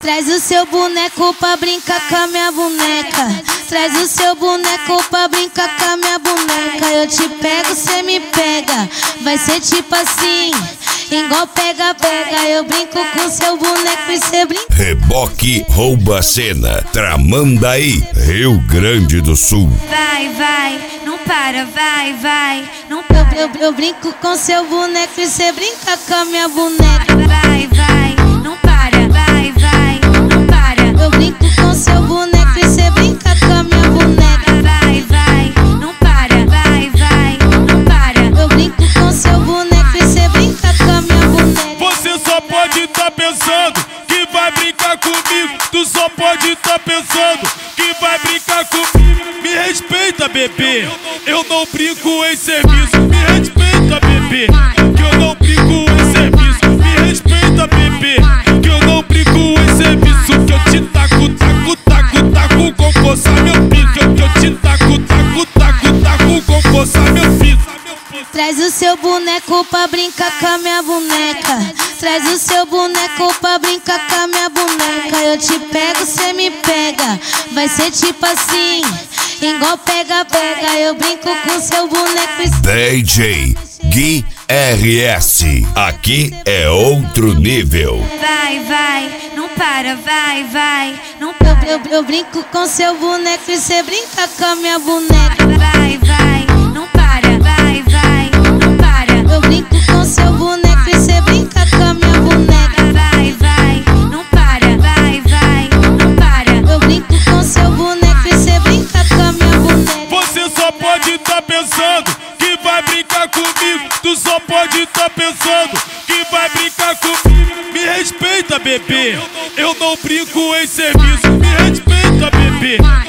Traz o seu boneco pra brincar com a minha boneca. Traz o seu boneco pra brincar com a minha boneca. Eu te pego, cê me pega. Vai ser tipo assim, igual pega, pega. Eu brinco com seu boneco e cê brinca. Reboque rouba cena, Tramandaí, Rio Grande do Sul. Vai, vai, não para, vai, vai, não para. Eu brinco com seu boneco e cê brinca com a minha boneca. Vai, vai, não para, vai, vai, não para. Eu brinco com seu boneco e cê brinca com a minha boneca. Vai, vai, não para, vai, vai, não para. Eu brinco com seu boneco e cê brinca com a minha boneca. Você só pode tá pensando que vai brincar comigo. Tu só pode tá pensando que vai brincar comigo. Me respeita, bebê, eu não brinco em serviço. Me respeita, bebê, que eu não brinco em serviço. Me respeita, bebê, que eu não brinco em serviço. Que eu te taco, taco, taco, taco com força meu piso. Que eu te taco, taco, taco, taco com força meu piso. Traz o seu boneco pra brincar com a minha boneca. Traz o seu boneco pra brincar com a minha boneca. Eu te pego, cê me pega. Vai ser tipo assim, igual pega, pega. Eu brinco com seu boneco e... DJ Gui RS, aqui é outro nível. Vai, vai, não para, vai, vai, não para. Eu brinco com seu boneco e cê brinca com a minha boneca. Vai, vai, não para, vai, vai, não para. Eu brinco com seu boneco e cê brinca com a minha boneca. Vai, vai, não para, vai, vai, não para. Eu brinco com seu boneco e cê brinca com a minha boneca. Você só pode tá pensando que vai brincar comigo. Tu só pode tá pensando que vai brincar comigo. Me respeita, bebê, eu não brinco em serviço. Me respeita, bebê.